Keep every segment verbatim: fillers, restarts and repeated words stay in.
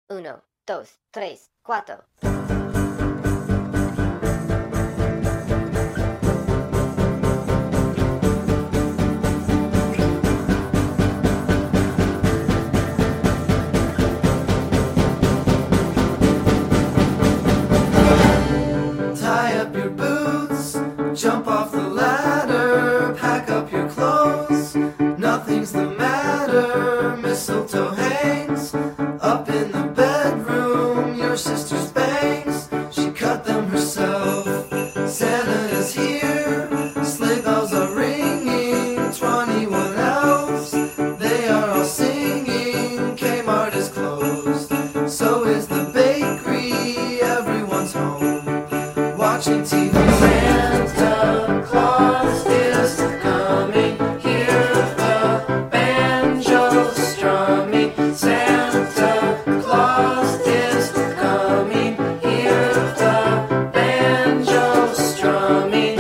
Uno, dos, tres, cuatro. Tie up your boots, jump off the ladder, pack up your clothes, nothing's the matter. Mistletoe hangs up in the bedroom, your sister's bangs, she cut them herself. Santa is here, sleigh bells are ringing, twenty-one elves, they are all singing. Kmart is closed, so is the bakery, everyone's home watching T V. Santa Claus is coming, hear the banjo strumming. Santa Claus is coming, hear the banjo strumming.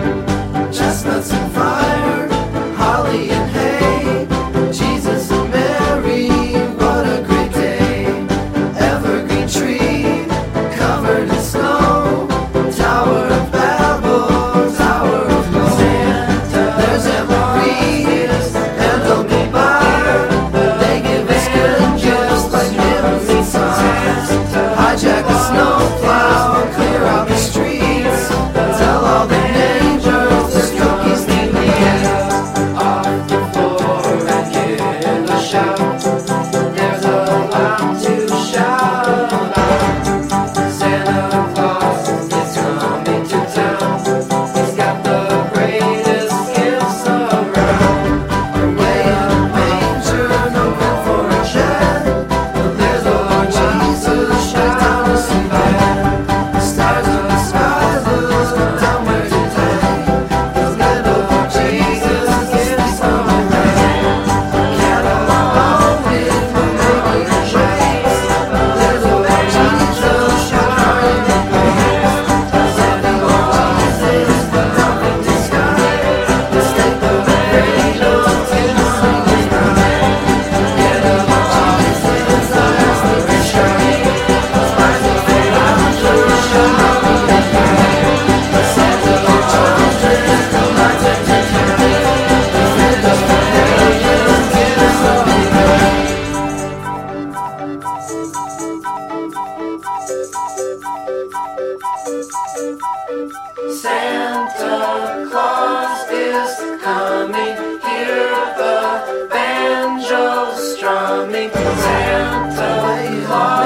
Chestnuts and fire, holly and hay, Jesus and Mary, what a great day. Evergreen tree, covered in snow, Tower of Babel, Tower of Gold. Santa, there's Emily and Uncle Bob. They give us good gifts like hymns and songs. Hijack the snowplow, clear out the streets. Tell all the neighbors there's cookies in the air. Off the floor and give a shout. There's a lot to shout about. Santa Claus is coming to town. He's got the greatest gifts around. Away in a manger, no room for a shed. But there's the Lord Jesus straight down to see bed. The stars in the sky look down where today. The little Jesus gifts from heaven. Catalog with the making of shades. There's the Lord Jesus shining in place. There's the Lord Jesus, but nothing to sky. The state of the radio to sing his praise. Get up, Jesus, eyes that are shining. Spies of the angels shining in place. The Santa children come back to carry. The fit of the angels gifts of the Santa Claus is coming, hear the banjo strumming. Santa Claus